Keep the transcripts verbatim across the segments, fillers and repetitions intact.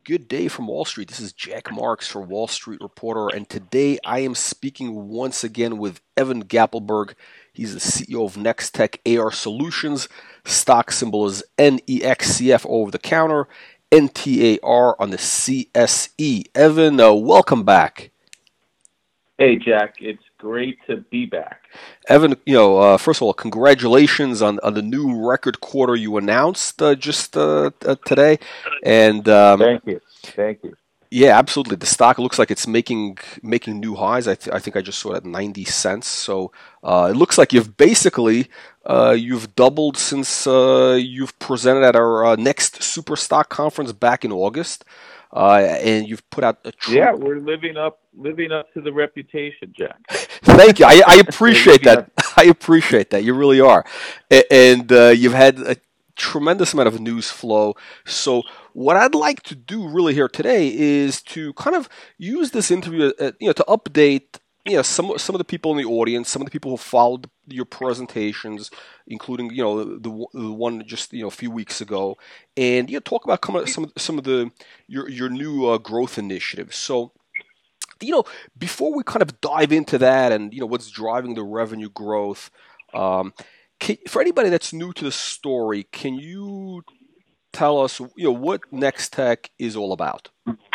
Good day from Wall Street. This is Jack Marks for Wall Street Reporter, and today I am speaking once again with Evan Gappelberg. He's the C E O of Nextech A R Solutions. Stock symbol is N E X C F over the counter, N T A R on the C S E. Evan, uh, welcome back. Hey, Jack. It's great to be back. Evan, you know, uh, first of all, congratulations on, on the new record quarter you announced uh, just uh, uh, today. And um, thank you, thank you. Yeah, absolutely. The stock looks like it's making making new highs. I, th- I think I just saw it at ninety cents. So uh, it looks like you've basically uh, you've doubled since uh, you've presented at our uh, next Super Stock conference back in August. Uh, and you've put out a true... Yeah, we're living up living up to the reputation, Jack. Thank you. I, I appreciate that. Up. I appreciate that. You really are. And uh, you've had a tremendous amount of news flow. So what I'd like to do really here today is to kind of use this interview, uh, you know, to update, you know, some some of the people in the audience, some of the people who followed your presentations, including, you know, the, the one just, you know, a few weeks ago, and, you know, talk about some of some of the your your new uh, growth initiatives. So, you know, before we kind of dive into that and, you know, what's driving the revenue growth, um, can, for anybody that's new to the story, can you tell us, you know, what Nextech is all about?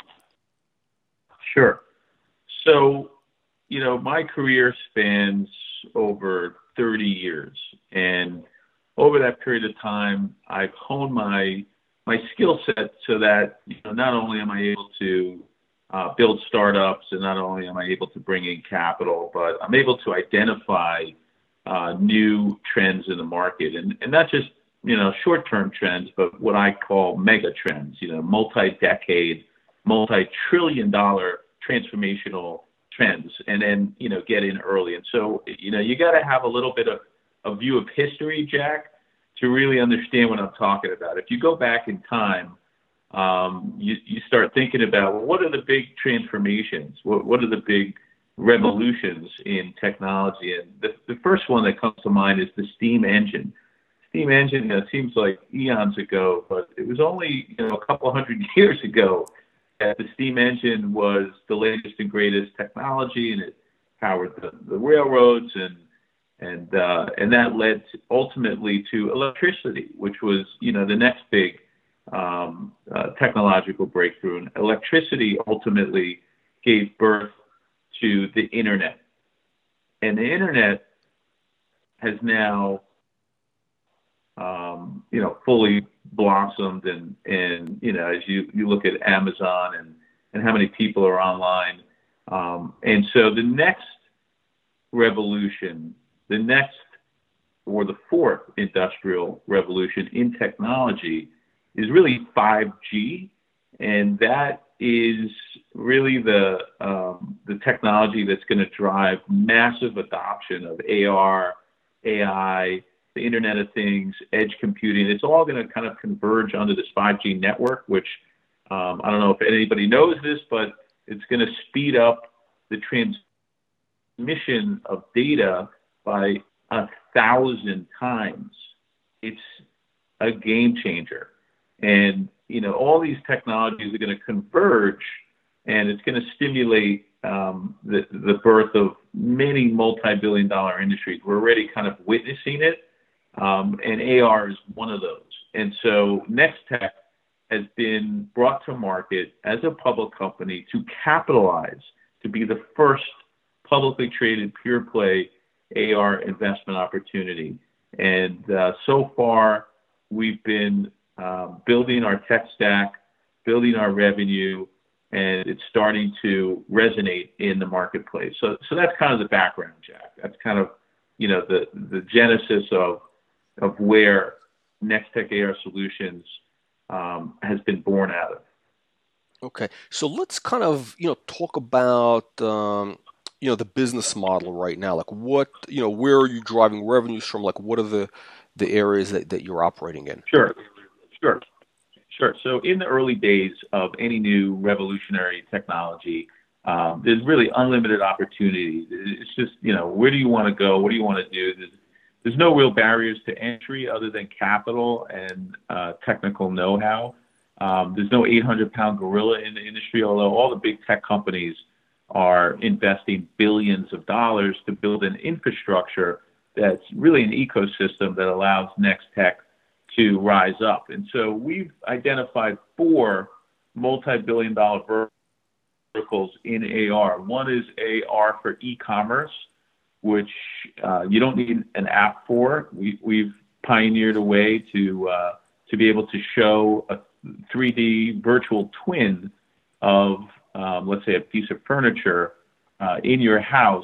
Sure. So, you know, my career spans over thirty years, and over that period of time, I've honed my my skill set so that, you know, not only am I able to uh, build startups, and not only am I able to bring in capital, but I'm able to identify uh, new trends in the market, and and not just, you know, short-term trends, but what I call mega trends, you know, multi-decade, multi-trillion dollar transformational trends, and then, you know, get in early. And so, you know, you got to have a little bit of a view of history, Jack, to really understand what I'm talking about. If you go back in time, um, you, you start thinking about, well, what are the big transformations? What, what are the big revolutions in technology? And the, the first one that comes to mind is the steam engine. Steam engine, you know, it seems like eons ago, but it was only, you know, a couple hundred years ago that the steam engine was the latest and greatest technology, and it powered the, the railroads, and and uh, and that led to, ultimately to electricity, which was, you know, the next big um, uh, technological breakthrough. And electricity ultimately gave birth to the internet, and the internet has now Um, you know, fully blossomed, and, and, you know, as you, you look at Amazon and, and how many people are online. Um, and so the next revolution, the next, or the fourth industrial revolution in technology is really five G. And that is really the, um, the technology that's going to drive massive adoption of A R, A I, the Internet of Things, edge computing. It's all going to kind of converge under this five G network, which um, I don't know if anybody knows this, but it's going to speed up the transmission of data by a thousand times. It's a game changer. And, you know, all these technologies are going to converge, and it's going to stimulate um, the, the birth of many multi-billion dollar industries. We're already kind of witnessing it. Um, and A R is one of those. And so Nextech has been brought to market as a public company to capitalize, to be the first publicly traded pure play A R investment opportunity. And uh, so far, we've been uh, building our tech stack, building our revenue, and it's starting to resonate in the marketplace. So, so that's kind of the background, Jack. That's kind of, you know, the, the genesis of of where Nextech A R Solutions um, has been born out of. Okay, so let's kind of, you know, talk about, um, you know, the business model right now. Like, what, you know, where are you driving revenues from? Like, what are the the areas that, that you're operating in? Sure, sure, sure. So in the early days of any new revolutionary technology, um, there's really unlimited opportunity. It's just, you know, where do you want to go? What do you want to do? There's, There's no real barriers to entry other than capital and uh, technical know-how. Um, there's no eight hundred pound gorilla in the industry, although all the big tech companies are investing billions of dollars to build an infrastructure that's really an ecosystem that allows Nextech to rise up. And so we've identified four multi-billion dollar verticals in A R. One is A R for e-commerce, which uh, you don't need an app for. We, we've pioneered a way to uh, to be able to show a three D virtual twin of, um, let's say, a piece of furniture uh, in your house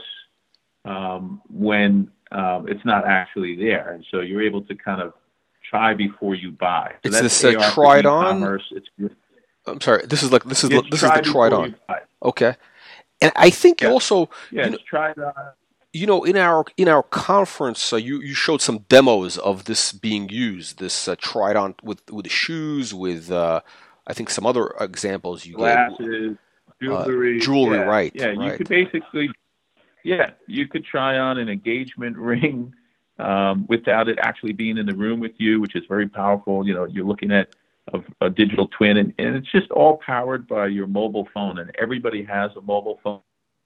um, when um, it's not actually there. And so you're able to kind of try before you buy. So it's this uh, try it on. It's, I'm sorry. This is like this is it's this is the try it on. Buy. Okay, and I think yeah. you also yeah, you know, try it on. You know, in our in our conference, uh, you you showed some demos of this being used. This uh, try it on with with the shoes, with uh, I think some other examples you glasses, gave. jewelry, uh, jewelry, yeah. right? Yeah, you right. could basically, yeah, you could try on an engagement ring um, without it actually being in the room with you, which is very powerful. You know, you're looking at a, a digital twin, and, and it's just all powered by your mobile phone, and everybody has a mobile phone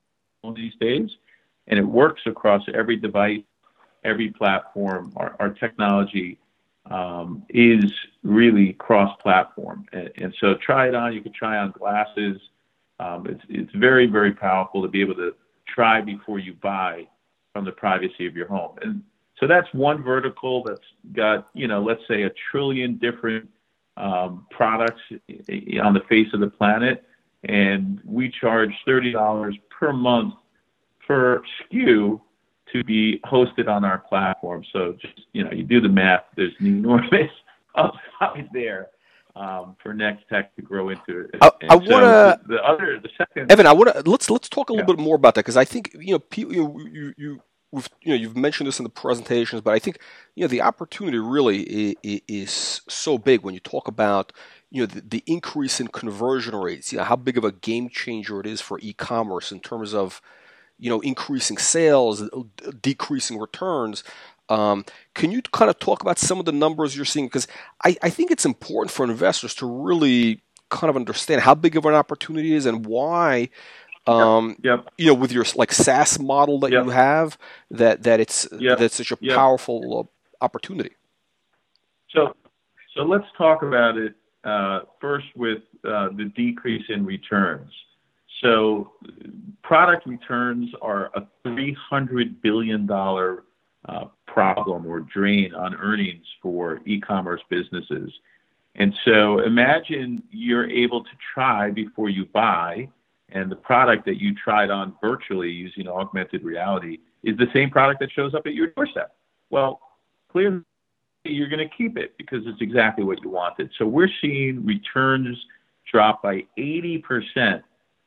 these days. And it works across every device, every platform. Our, our technology um, is really cross-platform. And, and so try it on. You can try on glasses. Um, it's, it's very, very powerful to be able to try before you buy from the privacy of your home. And so that's one vertical that's got, you know, let's say a trillion different um, products on the face of the planet. And we charge thirty dollars per month per S K U to be hosted on our platform. So just, you know, you do the math, there's an enormous upside there um, for Nextech to grow into it. I, I want to, the, the other, the second, Evan, I want to, let's, let's talk a little yeah. bit more about that. Cause I think, you know, people, you, know, you, you, we've, you know, you've mentioned this in the presentations, but I think, you know, the opportunity really is, is so big when you talk about, you know, the, the increase in conversion rates, you know, how big of a game changer it is for e-commerce in terms of, you know, increasing sales, decreasing returns. Um, can you kind of talk about some of the numbers you're seeing? Because I, I think it's important for investors to really kind of understand how big of an opportunity it is and why, um, yep. Yep. you know, with your like SaaS model that yep. you have, that that it's yep. that's such a yep. powerful uh, opportunity. So, so let's talk about it uh, first with uh, the decrease in returns. So product returns are a three hundred billion dollars uh, problem or drain on earnings for e-commerce businesses. And so imagine you're able to try before you buy, and the product that you tried on virtually using augmented reality is the same product that shows up at your doorstep. Well, clearly you're going to keep it because it's exactly what you wanted. So we're seeing returns drop by eighty percent.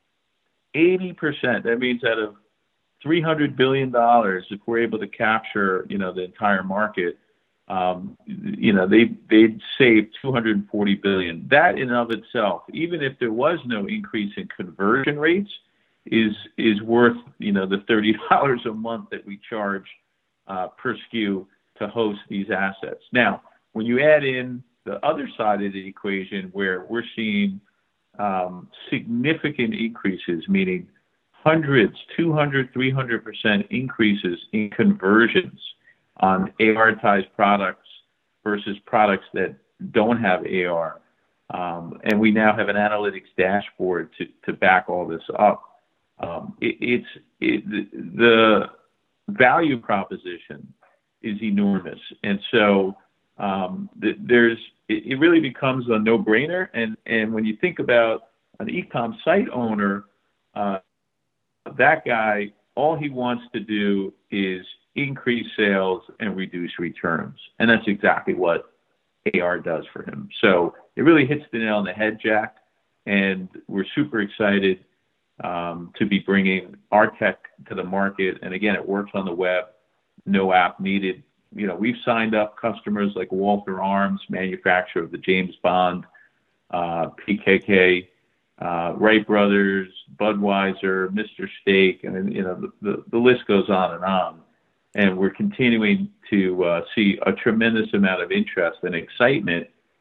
eighty percent. That means out of three hundred billion dollars, if we're able to capture, you know, the entire market, um, you know, they, they'd save two hundred forty billion dollars. That in and of itself, even if there was no increase in conversion rates, is is worth, you know, the thirty dollars a month that we charge uh, per S K U to host these assets. Now, when you add in the other side of the equation where we're seeing Um, significant increases, meaning hundreds, two hundred, three hundred percent increases in conversions on A R-tized products versus products that don't have A R. Um, and we now have an analytics dashboard to, to back all this up. Um, it, it's it, the, the value proposition is enormous. And so um, th- there's it, it really becomes a no-brainer. And, and when you think about an e-com site owner, uh, that guy, all he wants to do is increase sales and reduce returns. And that's exactly what A R does for him. So it really hits the nail on the head, Jack. And we're super excited um, to be bringing our tech to the market. And again, it works on the web, no app needed. You know, we've signed up customers like Walther Arms, manufacturer of the James Bond, uh, P K K, uh, Wright Brothers, Budweiser, Mister Steak, and you know the, the, the list goes on and on. And we're continuing to uh, see a tremendous amount of interest and excitement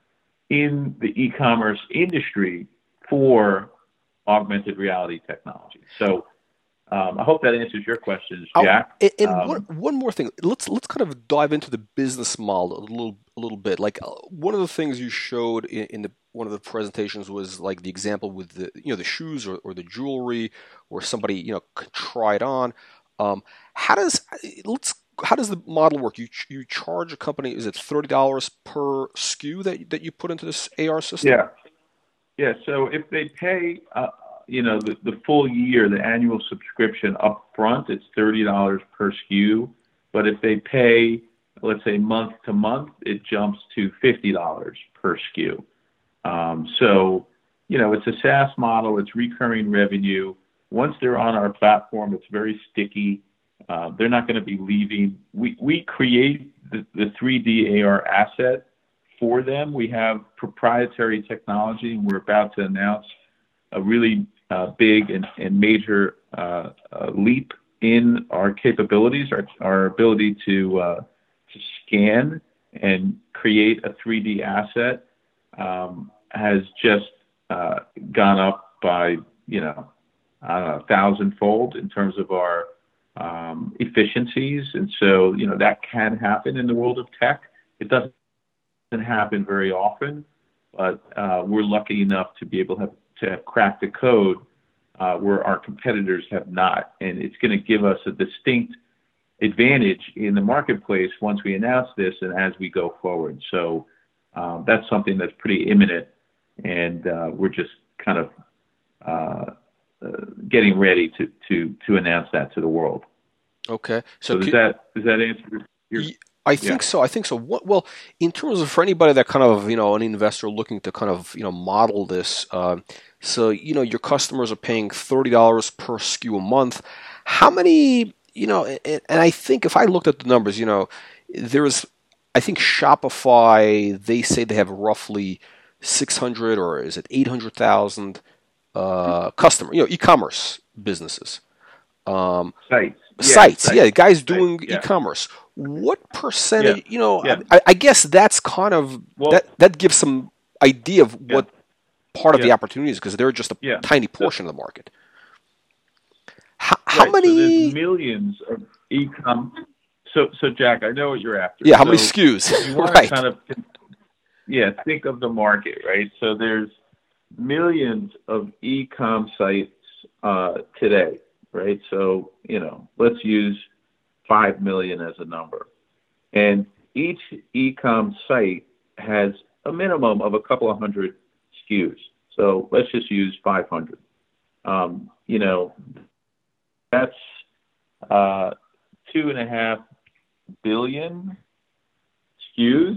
in the e-commerce industry for augmented reality technology. So um, I hope that answers your questions, Jack. Oh, and and Um, one one more thing. Let's let's kind of dive into the business model a little a little bit. Like uh, one of the things you showed in, in the one of the presentations was like the example with the you know the shoes or, or the jewelry, where somebody you know could try it on. Um, how does let's how does the model work? You ch- you charge a company, is it thirty dollars per S K U that that you put into this A R system? yeah, yeah. So if they pay, uh, you know, the, the full year, the annual subscription up front, it's thirty dollars per S K U. But if they pay, let's say month to month, it jumps to fifty dollars per S K U. Um, so, you know, it's a SaaS model. It's recurring revenue. Once they're on our platform, it's very sticky. Uh, they're not going to be leaving. We, we create the, the three D A R asset for them. We have proprietary technology, and we're about to announce a really uh, big and, and major uh, uh, leap in our capabilities, our, our ability to, uh, to scan and create a three D asset um, has just uh, gone up by, you know, I don't know, thousandfold in terms of our um, efficiencies. And so, you know, that can happen in the world of tech. It doesn't happen very often, but uh, we're lucky enough to be able to have, to have cracked the code uh, where our competitors have not. And it's going to give us a distinct advantage in the marketplace once we announce this and as we go forward. So um, that's something that's pretty imminent, and uh, we're just kind of uh, uh, getting ready to, to, to announce that to the world. Okay. So So does could, that does that answer your? Y- I Yeah. think so. I think so. What, well, in terms of for anybody that kind of, you know, an investor looking to kind of, you know, model this, um, so, you know, your customers are paying thirty dollars per S K U a month. How many, you know, and, and I think if I looked at the numbers, you know, there's, I think Shopify, they say they have roughly six hundred or is it eight hundred thousand uh, customer, you know, e-commerce businesses. Um, Sites. Yeah, Sites, yeah, sites. guys Sites. doing Yeah. e-commerce. What Yeah. percentage? You know, Yeah. I, I guess that's kind of Well, that that gives some idea of yeah. what part of the Yeah. opportunity is because they're just a Yeah. tiny So, portion of the market. How, how right. So there's many? millions of e-com. So, so Jack, I know what you're after. Yeah, how many So S K Us? if you want to Right. kind of, yeah, think of the market, right? So there's millions of e-com sites uh, today, right? So, you know, let's use five million as a number. And each e-com site has a minimum of a couple of hundred S K Us. So let's just use five hundred. Um, you know, that's uh, two and a half billion S K Us.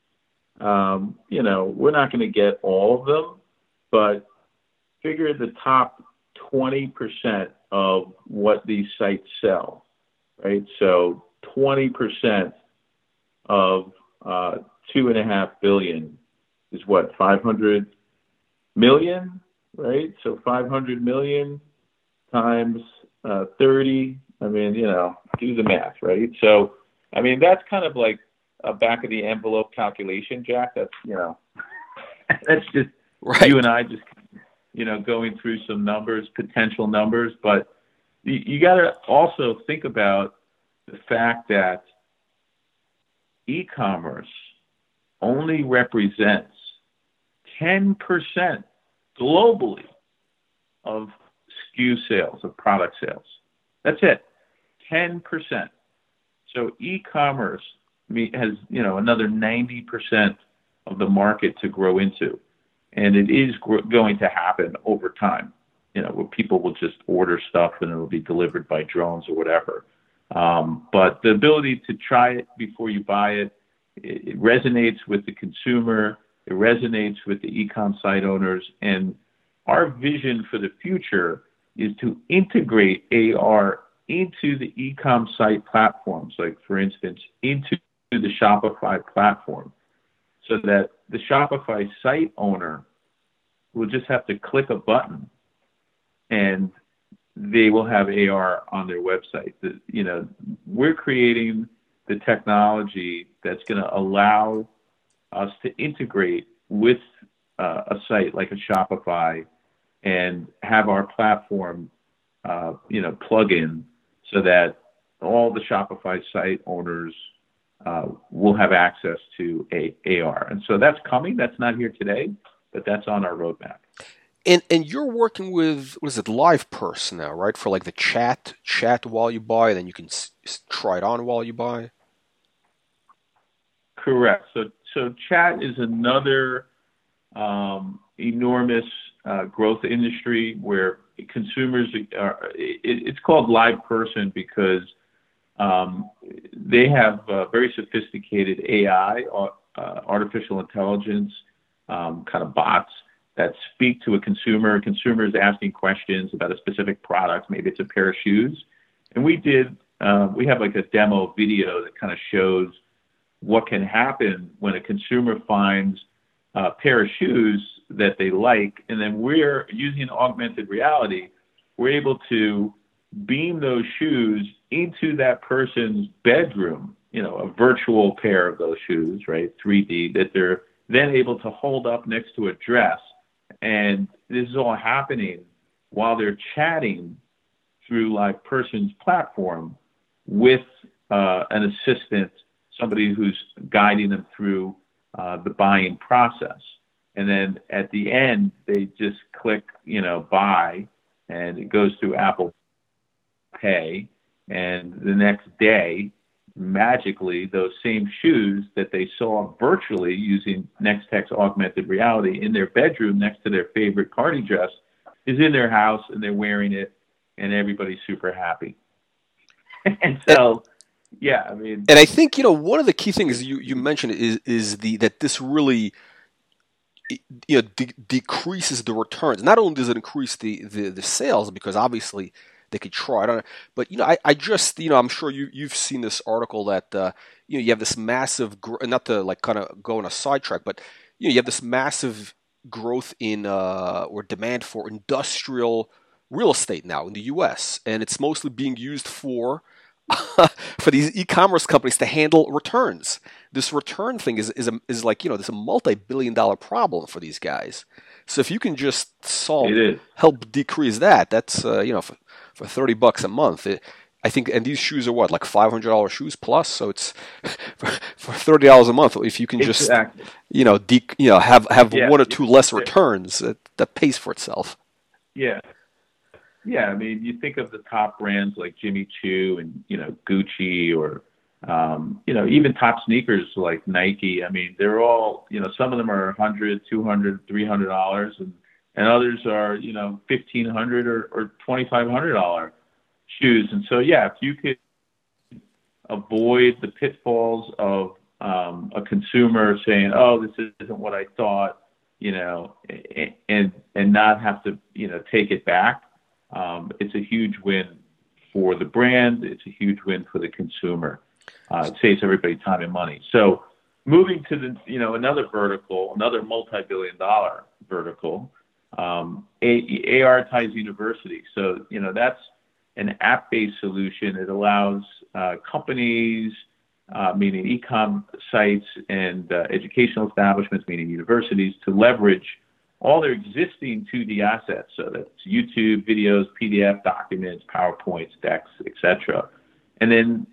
Um, you know, we're not going to get all of them, but figure the top twenty percent of what these sites sell, right? So twenty percent of uh, two and a half billion is what, five hundred million, right? So five hundred million times uh, thirty. I mean, you know, do the math, right? So, I mean, that's kind of like a back of the envelope calculation, Jack. That's, you know, that's just Right. you and I just, you know, going through some numbers, potential numbers. But you, you got to also think about the fact that e-commerce only represents ten percent globally of S K U sales, of product sales. That's it, ten percent. So e-commerce has, you know, another ninety percent of the market to grow into. And it is gr- going to happen over time, you know, where people will just order stuff and it'll be delivered by drones or whatever. Um, but the ability to try it before you buy it, it, it resonates with the consumer. It resonates with the e-com site owners. And our vision for the future is to integrate A R into the e-com site platforms, like, for instance, into the Shopify platform, so that the Shopify site owner will just have to click a button and they will have A R on their website. The, you know, we're creating the technology that's going to allow us to integrate with uh, a site like a Shopify and have our platform, uh, you know, plug in so that all the Shopify site owners uh, will have access to a AR. And so that's coming. That's not here today, but that's on our roadmap. And and you're working with, what is it, LivePerson now, right? For like the chat, chat while you buy, then you can s- try it on while you buy. Correct. So so chat is another um, enormous uh, growth industry where consumers are. It, it's called LivePerson because um, they have uh, very sophisticated A I, uh, artificial intelligence, um, kind of bots that speak to a consumer. A consumer is asking questions about a specific product. Maybe it's a pair of shoes. And we did, uh, we have like a demo video that kind of shows what can happen when a consumer finds a pair of shoes that they like. And then we're using augmented reality, we're able to beam those shoes into that person's bedroom, you know, a virtual pair of those shoes, right? three D, that they're then able to hold up next to a dress. And this is all happening while they're chatting through LivePerson's platform with uh, an assistant, somebody who's guiding them through uh, the buying process. And then at the end, they just click, you know, buy, and it goes through Apple Pay. And the next day, magically, those same shoes that they saw virtually using Nextech's augmented reality in their bedroom next to their favorite party dress is in their house, and they're wearing it, and everybody's super happy. And so, yeah, I mean, and I think, you know, one of the key things you, you mentioned is is the that this really, you know, de- decreases the returns. Not only does it increase the, the, the sales, because obviously they could try it on, but you know, I, I just, you know, I'm sure you you've seen this article that uh, you know, you have this massive gr- not to like kind of go on a sidetrack, but you know, you have this massive growth in uh, or demand for industrial real estate now in the U S, and it's mostly being used for for these e-commerce companies to handle returns. This return thing is is a, is like, you know, this a multi-billion dollar problem for these guys. So if you can just solve, it is. help decrease that, that's uh, you know, for, for thirty bucks a month. It, I think, and these shoes are what, like five hundred dollar shoes plus. So it's for, for thirty dollars a month. If you can just, Exactly. you know, de- you know, have have Yeah. one or two less Yeah. returns, that, that pays for itself. Yeah. Yeah, I mean, you think of the top brands like Jimmy Choo and, you know, Gucci, or, um, you know, even top sneakers like Nike. I mean, they're all, you know, some of them are one hundred, two hundred, three hundred dollars, and, and others are, you know, fifteen hundred dollars or, or twenty-five hundred dollars shoes. And so, yeah, if you could avoid the pitfalls of um, a consumer saying, oh, this isn't what I thought, you know, and, and not have to, you know, take it back. Um, it's a huge win for the brand. It's a huge win for the consumer. Uh, it saves everybody time and money. So moving to the, you know, another vertical, another multi-billion dollar vertical, um, ARitize University. So, you know, that's an app-based solution. It allows uh, companies, uh, meaning e-com sites, and uh, educational establishments, meaning universities, to leverage all their existing two D assets, so that's YouTube videos, P D F documents, PowerPoints, decks, et cetera. And then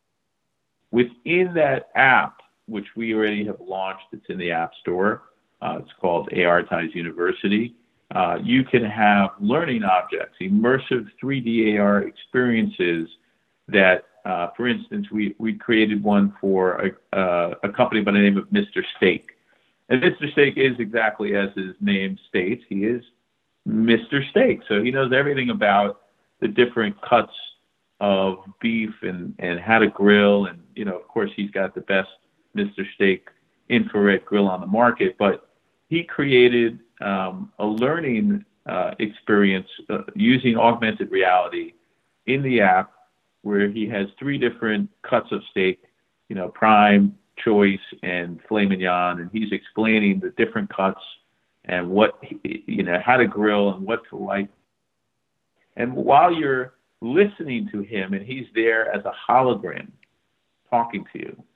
within that app, which we already have launched, it's in the App Store, uh, it's called ARitize University, uh, you can have learning objects, immersive three D A R experiences that, uh, for instance, we, we created one for a, uh, a company by the name of Mister Steak. And Mister Steak is exactly as his name states. He is Mister Steak. So he knows everything about the different cuts of beef and, and how to grill. And, you know, of course, he's got the best Mister Steak infrared grill on the market. But he created um, a learning uh, experience uh, using augmented reality in the app, where he has three different cuts of steak, you know, prime, choice, and filet mignon, and he's explaining the different cuts and what, you know, how to grill and what to like. And while you're listening to him, and he's there as a hologram talking to you,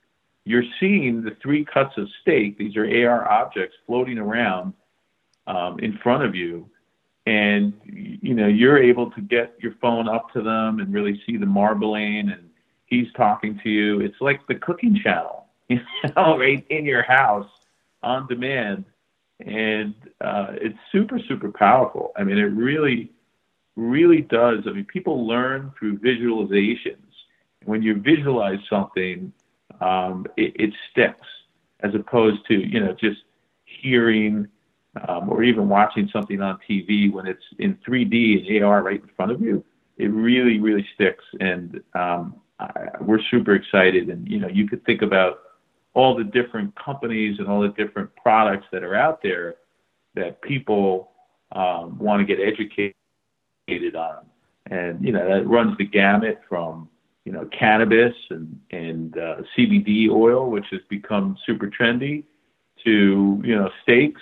you're seeing the three cuts of steak. These are A R objects floating around um, in front of you, and you know you're able to get your phone up to them and really see the marbling, and he's talking to you. It's like the cooking channel, you know, right in your house on demand, and uh, it's super super powerful. I mean, it really really does. I mean, people learn through visualizations. When you visualize something, um, it, it sticks, as opposed to you know just hearing um, or even watching something on T V. When it's in three D and A R right in front of you, it really really sticks. And um, I, we're super excited. And you know, you could think about all the different companies and all the different products that are out there that people um, want to get educated on. And you know, that runs the gamut from you know, cannabis and, and uh, C B D oil, which has become super trendy, to, you know, steaks.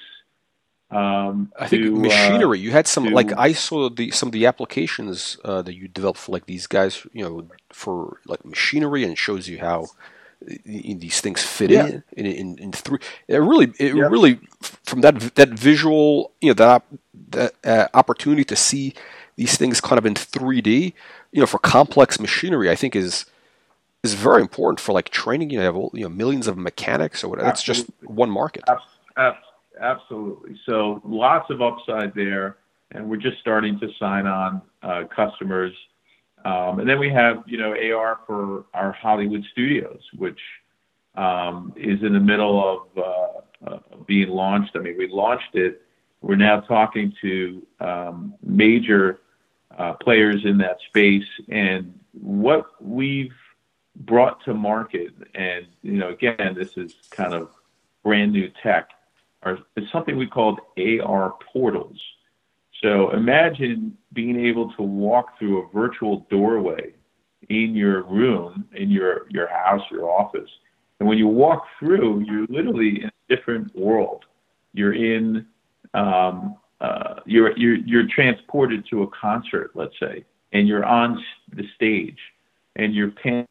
Um, I think to, machinery. Uh, you had some, to, like, I saw the some of the applications uh, that you developed for, like, these guys, you know, for, like, machinery, and it shows you how these things fit yeah. in, in, in, in three. It really, it yeah. really, from that that visual, you know, that, that uh, opportunity to see these things kind of in three D, you know, for complex machinery, I think is is very important for like training. You know, you have you know millions of mechanics or whatever. That's just one market. Absolutely. So lots of upside there, and we're just starting to sign on uh, customers. Um, and then we have you know A R for our Hollywood studios, which um, is in the middle of uh, uh, being launched. I mean, we launched it. We're now talking to um, major uh, players in that space, and what we've brought to market, and you know, again, this is kind of brand new tech, are, is something we called A R portals. So imagine being able to walk through a virtual doorway in your room, in your, your house, your office. And when you walk through, you're literally in a different world. You're in, um, uh, you're, you're, you're transported to a concert, let's say, and you're on the stage, and you're panning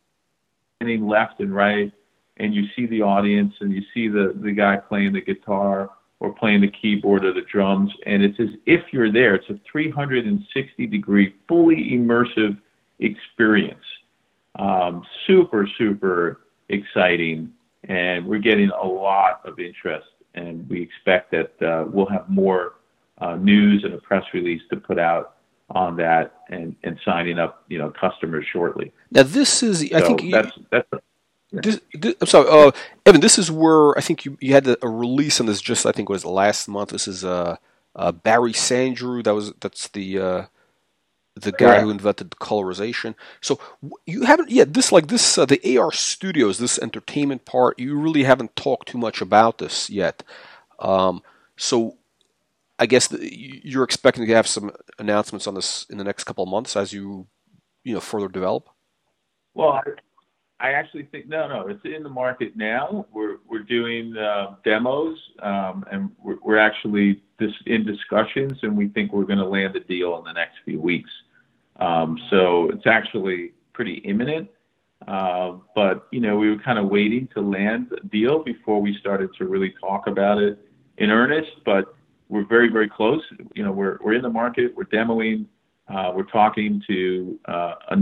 left and right, and you see the audience, and you see the, the guy playing the guitar or playing the keyboard or the drums, and it's as if you're there. It's a three hundred sixty degree, fully immersive experience. Um, super, super exciting, and we're getting a lot of interest, and we expect that uh, we'll have more uh, news and a press release to put out on that, and, and signing up, you know, customers shortly. Now this is, I so think, you, that's that's. A, This, this, I'm sorry, uh, Evan. This is where I think you, you had a release on this. Just I think it was last month. This is uh, uh, Barry Sandrew. That was that's the uh, the guy Correct. who invented the colorization. So you haven't yet. This like this uh, the A R Studios, this entertainment part. You really haven't talked too much about this yet. Um, so I guess the, you're expecting to have some announcements on this in the next couple of months as you you know further develop. Well. I, I actually think no, no. It's in the market now. We're we're doing uh, demos, um, and we're, we're actually dis- in discussions, and we think we're going to land a deal in the next few weeks. Um, so it's actually pretty imminent. Uh, but you know, we were kind of waiting to land a deal before we started to really talk about it in earnest. But we're very very close. You know, we're we're in the market. We're demoing. Uh, we're talking to uh, a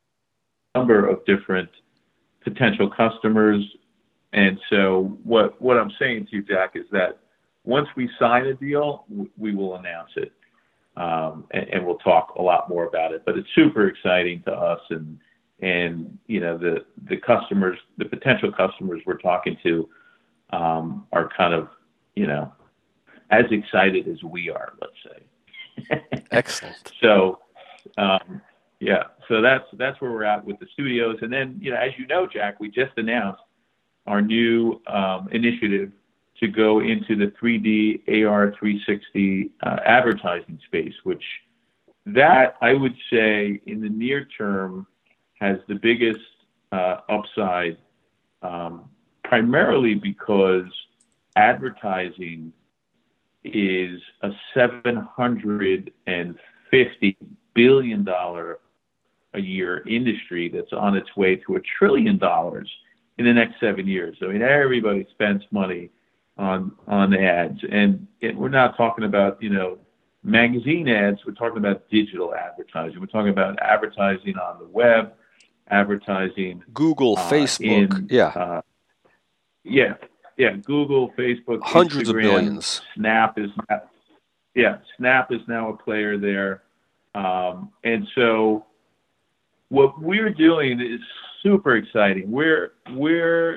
number of different potential customers. And so what what I'm saying to you, Jack, is that once we sign a deal, we will announce it, um, and, and we'll talk a lot more about it. But it's super exciting to us, and and you know the the customers, the potential customers we're talking to, um, are kind of you know as excited as we are, let's say. Excellent. So. Um, Yeah, so that's that's where we're at with the studios, and then you know, as you know, Jack, we just announced our new um, initiative to go into the three D A R three sixty uh, advertising space, which that I would say in the near term has the biggest uh, upside, um, primarily because advertising is a seven hundred fifty billion dollars a year industry that's on its way to a trillion dollars in the next seven years. I mean, everybody spends money on on ads, and it, we're not talking about, you know, magazine ads. We're talking about digital advertising. We're talking about advertising on the web, advertising Google, uh, Facebook, in yeah, uh, yeah, yeah, Google, Facebook, hundreds of Instagram, billions. Snap is now, yeah, Snap is now a player there, um, and so what we're doing is super exciting. We're we're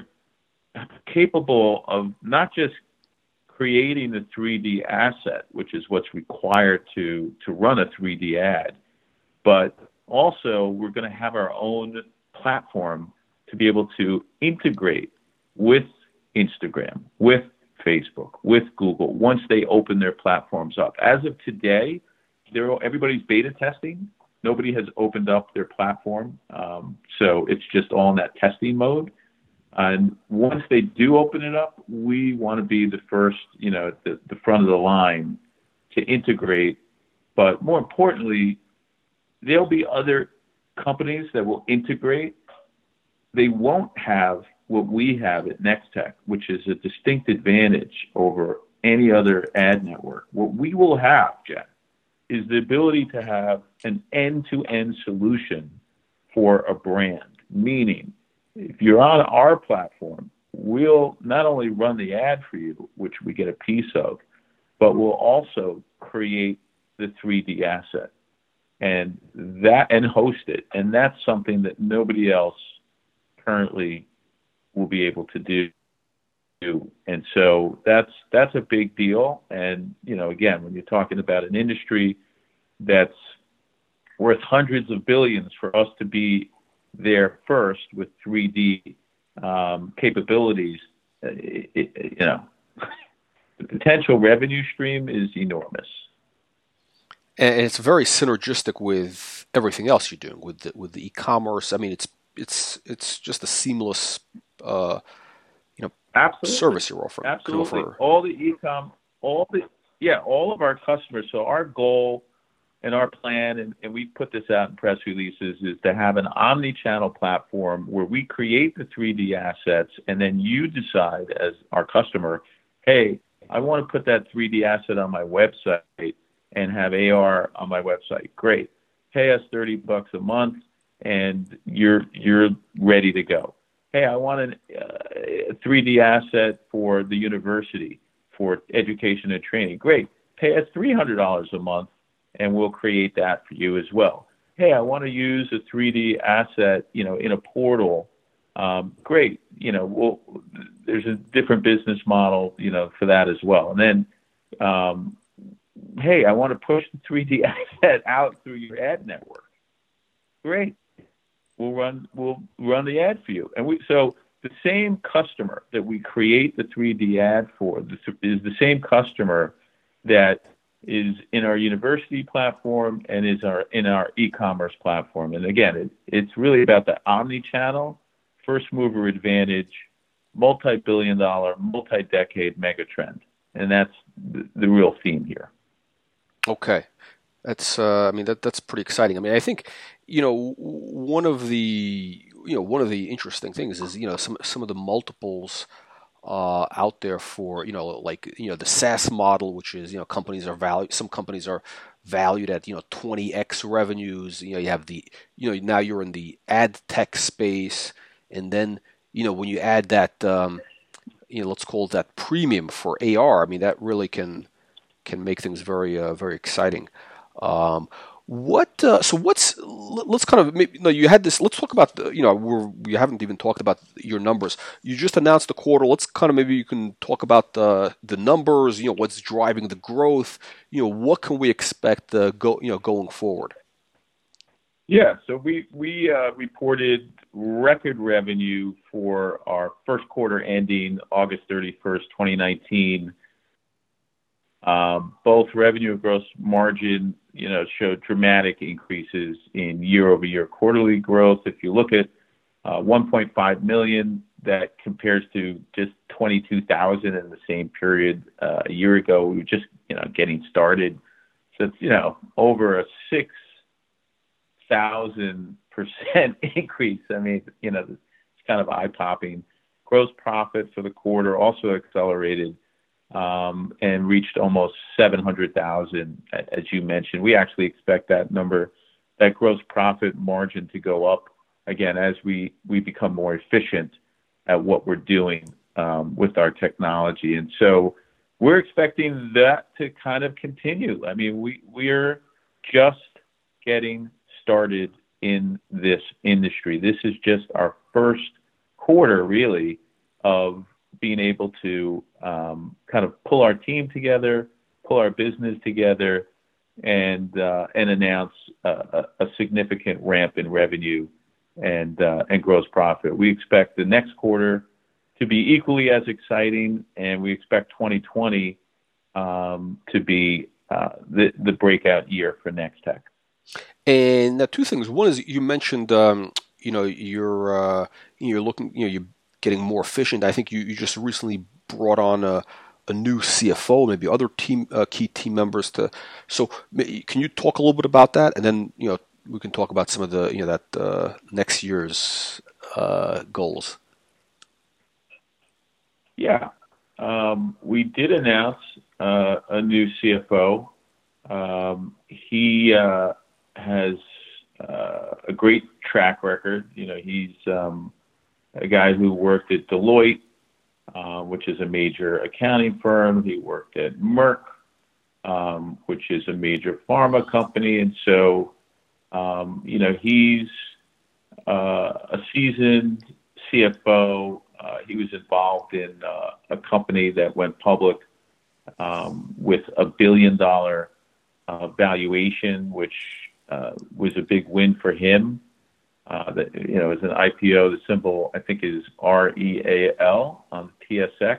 capable of not just creating the three D asset, which is what's required to to run a three D ad, but also we're going to have our own platform to be able to integrate with Instagram, with Facebook, with Google once they open their platforms up. As of today, they're, everybody's beta testing. Nobody has opened up their platform, um, so it's just all in that testing mode. And once they do open it up, we want to be the first, you know, at the, the front of the line to integrate. But more importantly, there'll be other companies that will integrate. They won't have what we have at Nextech, which is a distinct advantage over any other ad network. What we will have, Jeff, is the ability to have an end-to-end solution for a brand, meaning if you're on our platform, we'll not only run the ad for you, which we get a piece of, but we'll also create the three D asset and that and host it. And that's something that nobody else currently will be able to do. And so that's that's a big deal. And, you know, again, when you're talking about an industry that's worth hundreds of billions, for us to be there first with three D um, capabilities, it, it, you know, the potential revenue stream is enormous. And it's very synergistic with everything else you're doing with the, with the e-commerce. I mean, it's it's it's just a seamless, uh, you know, Absolutely. service you're offering. Absolutely, Offer. all the e-com, all the yeah, all of our customers. So our goal and our plan, and, and we put this out in press releases, is to have an omni-channel platform where we create the three D assets, and then you decide as our customer, hey, I want to put that three D asset on my website and have A R on my website. Great. Pay us thirty bucks a month and you're you're ready to go. Hey, I want an, uh, a three D asset for the university for education and training. Great. Pay us three hundred dollars a month and we'll create that for you as well. Hey, I want to use a three D asset, you know, in a portal. Um, great. You know, we'll, there's a different business model, you know, for that as well. And then, um, hey, I want to push the three D asset out through your ad network. Great. We'll run, we'll run the ad for you. And we, so the same customer that we create the three D ad for is the same customer that is in our university platform and is our in our e-commerce platform. And again, it, it's really about the omni-channel, first mover advantage, multi-billion dollar, multi-decade mega trend. And that's the, the real theme here. Okay. That's, uh, I mean, that that's pretty exciting. I mean, I think, you know, one of the, you know, one of the interesting things is, you know, some some of the multiples uh, out there for, you know, like, you know, the SaaS model, which is, you know, companies are valued, some companies are valued at, you know, twenty x revenues. You know, you have the, you know, now you're in the ad tech space, and then, you know, when you add that, um, you know, let's call it that premium for A R. I mean, that really can can make things very, uh, very exciting. Um, what? Uh, so what's? Let's kind of maybe, no. You had this. Let's talk about the. You know, we're, we haven't even talked about your numbers. You just announced the quarter. Let's kind of maybe you can talk about the the numbers. You know, what's driving the growth. You know, what can we expect uh, go you know going forward? Yeah. So we we uh, reported record revenue for our first quarter ending August thirty-first, twenty nineteen. Um, both revenue and gross margin, you know, showed dramatic increases in year-over-year quarterly growth. If you look at uh, one point five million, that compares to just twenty-two thousand in the same period uh, a year ago. We were just, you know, getting started. So it's, you know, over a six thousand percent increase. I mean, you know, it's kind of eye-popping. Gross profit for the quarter also accelerated um, and reached almost seven hundred thousand, as you mentioned. We actually expect that number, that gross profit margin, to go up again as we, we become more efficient at what we're doing um, with our technology. And so we're expecting that to kind of continue. I mean, we, we're just getting started in this industry. This is just our first quarter, really, of being able to um, kind of pull our team together, pull our business together, and uh, and announce a, a, a significant ramp in revenue and uh, and gross profit. We expect the next quarter to be equally as exciting, and we expect twenty twenty um, to be uh, the the breakout year for Nextech. And now, two things. One is you mentioned, um, you know, you're uh, you're looking, you know, you're getting more efficient. I think you, you just recently brought on a, a new C F O, maybe other team uh, key team members to. So, can you talk a little bit about that, and then you know we can talk about some of the you know that uh, next year's uh, goals. Yeah, um, we did announce uh, a new C F O. Um, he uh, has uh, a great track record. You know, he's um, a guy who worked at Deloitte, uh, which is a major accounting firm. He worked at Merck, um, which is a major pharma company. And so, um, you know, he's uh, a seasoned C F O. Uh, he was involved in uh, a company that went public um, with a billion dollar uh, valuation, which uh, was a big win for him. Uh, that, you know, as an I P O, the symbol I think is R E A L on the T S X.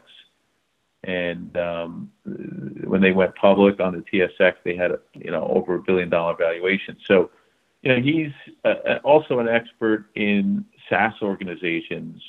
And um, when they went public on the T S X, they had a, you know, over a billion dollar valuation. So, you know, he's uh, also an expert in SaaS organizations.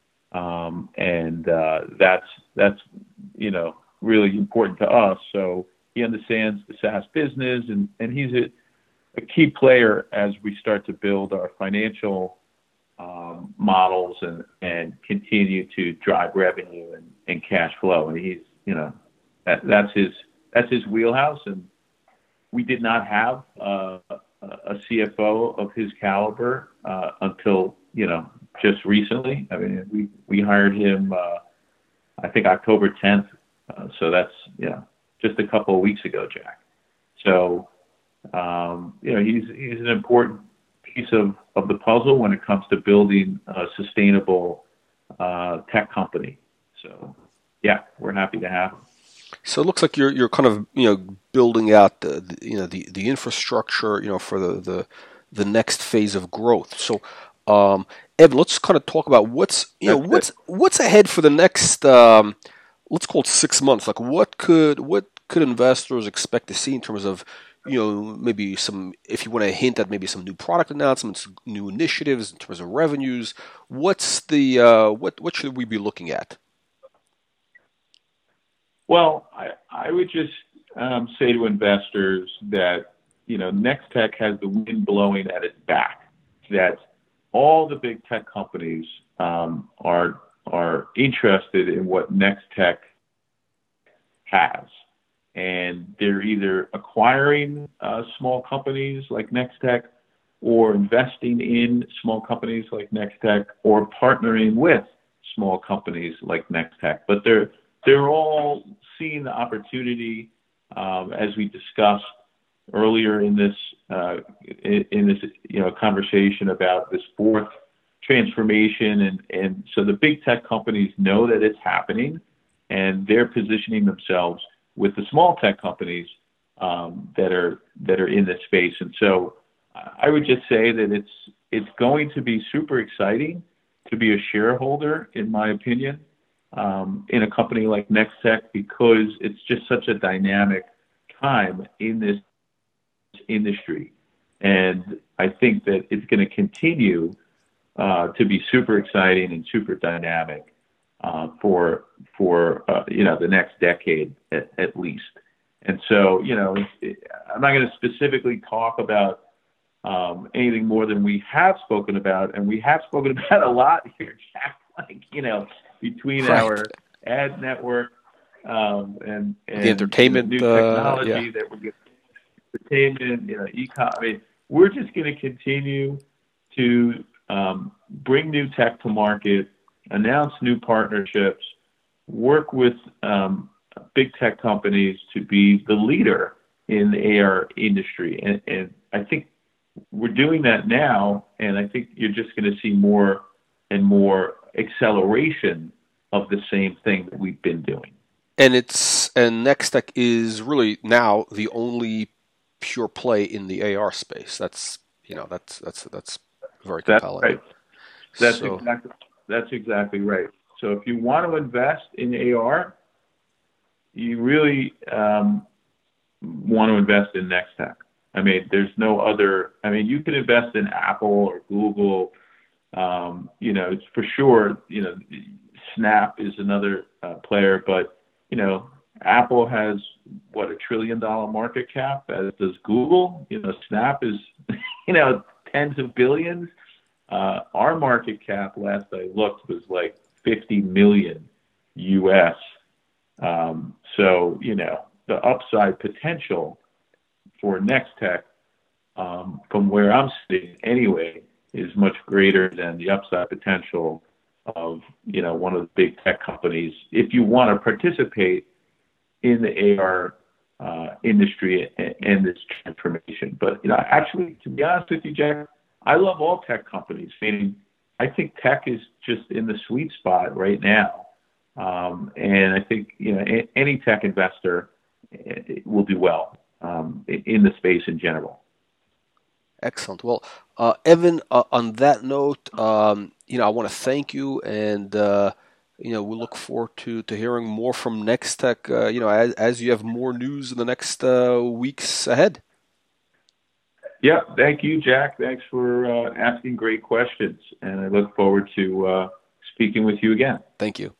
Um, and uh, that's, that's, you know, really important to us. So he understands the SaaS business, and, and he's a, a key player as we start to build our financial um, models and, and continue to drive revenue and, and cash flow. And he's, you know, that, that's his, that's his wheelhouse. And we did not have uh, a C F O of his caliber uh, until, you know, just recently. I mean, we, we hired him, uh, I think October tenth. Uh, so that's, you know, just a couple of weeks ago, Jack. So, um, you know, he's, he's an important piece of, of the puzzle when it comes to building a sustainable uh, tech company. So, yeah, we're happy to have him. So it looks like you're you're kind of you know building out the, the you know the, the infrastructure you know for the, the the next phase of growth. So, um, Evan, let's kind of talk about what's you know That's what's it. what's ahead for the next um, let's call it six months. Like what could what could investors expect to see in terms of you know maybe some, if you want to hint at maybe some new product announcements, new initiatives in terms of revenues. What's the uh, what what should we be looking at? Well, I, I would just um, say to investors that, you know, Nextech has the wind blowing at its back, that all the big tech companies um, are are interested in what Nextech has. And they're either acquiring uh, small companies like Nextech, or investing in small companies like Nextech, or partnering with small companies like Nextech. But they're They're all seeing the opportunity, um, as we discussed earlier in this uh, in, in this you know conversation about this fourth transformation, and and so the big tech companies know that it's happening, and they're positioning themselves with the small tech companies um, that are that are in this space. And so I would just say that it's it's going to be super exciting to be a shareholder, in my opinion. Um, in a company like Nextech, because it's just such a dynamic time in this industry. And I think that it's going to continue uh, to be super exciting and super dynamic uh, for, for uh, you know, the next decade at, at least. And so, you know, it, I'm not going to specifically talk about um, anything more than we have spoken about, and we have spoken about a lot here, Jack. Like, you know, between right. our ad network um, and and the entertainment, you know, new technology uh, yeah. that we're getting, entertainment, you know, e-com. I mean, we're just going to continue to um, bring new tech to market, announce new partnerships, work with um, big tech companies to be the leader in the A R industry. And, and I think we're doing that now, and I think you're just going to see more and more acceleration of the same thing that we've been doing. And it's and Nextech is really now the only pure play in the A R space. That's you know that's that's that's very That's compelling. right. That's so, exactly that's exactly right. So if you want to invest in A R, you really um, want to invest in Nextech. I mean, there's no other. I mean, you can invest in Apple or Google. Um, you know, it's for sure. You know, Snap is another uh, player, but you know, Apple has what a trillion dollar market cap, as does Google. You know, Snap is you know tens of billions. Uh, our market cap, last I looked, was like fifty million U S. Um, so, you know, the upside potential for Nextech, um, from where I'm sitting anyway, is much greater than the upside potential of, you know, one of the big tech companies. If you want to participate in the A R uh, industry and, and this transformation. But, you know, actually, to be honest with you, Jack, I love all tech companies, meaning I think tech is just in the sweet spot right now. Um, and I think, you know, a, any tech investor will do well um, in the space in general. Excellent. Well, uh, Evan, uh, on that note, um, you know, I want to thank you, and uh, you know, we look forward to, to hearing more from Nextech. Uh, you know, as, as you have more news in the next uh, weeks ahead. Yeah, thank you, Jack. Thanks for uh, asking great questions, and I look forward to uh, speaking with you again. Thank you.